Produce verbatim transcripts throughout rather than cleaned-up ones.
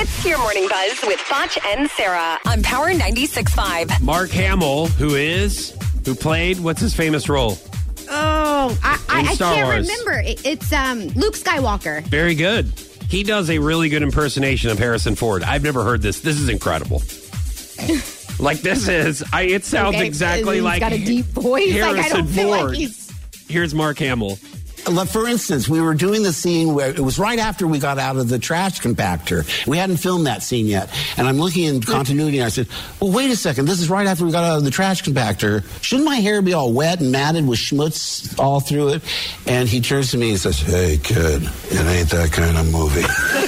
It's your Morning Buzz with Foch and Sarah on Power ninety-six point five. Mark Hamill, who is, who played, what's his famous role? Oh, I, I, I Star can't Wars. remember. It, it's um, Luke Skywalker. Very good. He does a really good impersonation of Harrison Ford. I've never heard this. This is incredible. Like this is, I, it sounds Okay, exactly he's like got a deep voice. Harrison like, I don't feel Ford. like he's... Here's Mark Hamill. Like, for instance, we were doing the scene where it was right after we got out of the trash compactor. We hadn't filmed that scene yet. And I'm looking in continuity and I said, well, wait a second. This is right after we got out of the trash compactor. Shouldn't my hair be all wet and matted with schmutz all through it? And he turns to me and says, hey, kid, it ain't that kind of movie.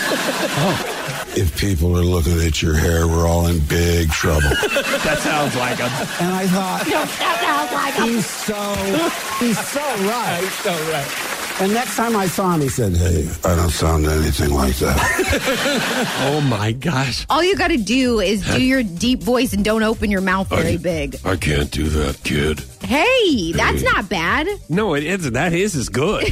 Oh. If people are looking at your hair, we're all in big trouble. That sounds like him. And I thought, That sounds like him. he's so, he's so right. He's so right. And next time I saw him, he said, hey, I don't sound anything like that. Oh, my gosh. All you got to do is do your deep voice and don't open your mouth very big. I can't do that, kid. Hey, that's not bad. No, it isn't. That is is good.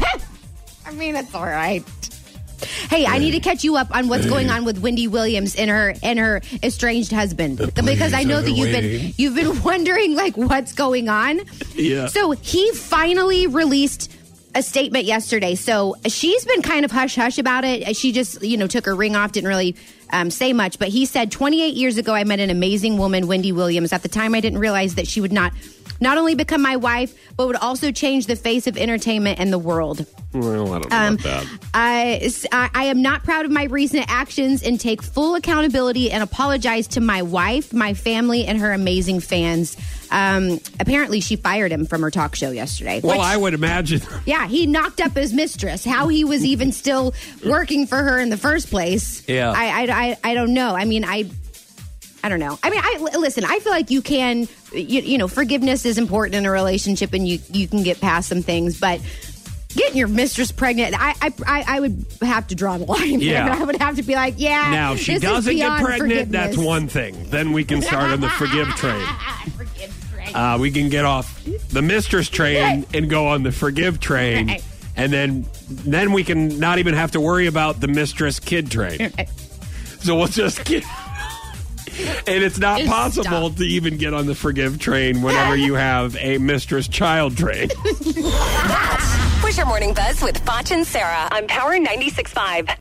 I mean, it's all right. Hey, I need to catch you up on what's going on with Wendy Williams and her and her estranged husband, because I know that you've been you've been wondering like what's going on. Yeah. So he finally released a statement yesterday. So she's been kind of hush hush about it. She just you know took her ring off, didn't really um, say much. But he said, twenty-eight years ago, I met an amazing woman, Wendy Williams. At the time, I didn't realize that she would not not only become my wife, but would also change the face of entertainment and the world. Well, I don't know Um, about that. I, I I am not proud of my recent actions and take full accountability and apologize to my wife, my family, and her amazing fans. Um, apparently, she fired him from her talk show yesterday. Well, which- I would imagine. yeah, he knocked up his mistress. How he was even still working for her in the first place, Yeah. I, I, I, I don't know. I mean, I... I don't know. I mean, I listen, I feel like you can, you, you know, forgiveness is important in a relationship and you, you can get past some things, but getting your mistress pregnant, I I, I would have to draw the line. Yeah. I would have to be like, yeah. Now, if she this is doesn't get beyond pregnant, that's forgiveness. one thing. Then we can start on the forgive train. Forgive train. Uh, we can get off the mistress train and go on the forgive train. Right. And then then we can not even have to worry about the mistress kid train. So we'll just get... And it's not Just possible stop. to even get on the forgive train whenever you have a mistress child train. Was your Morning Buzz with Foch and Sarah on Power ninety-six point five.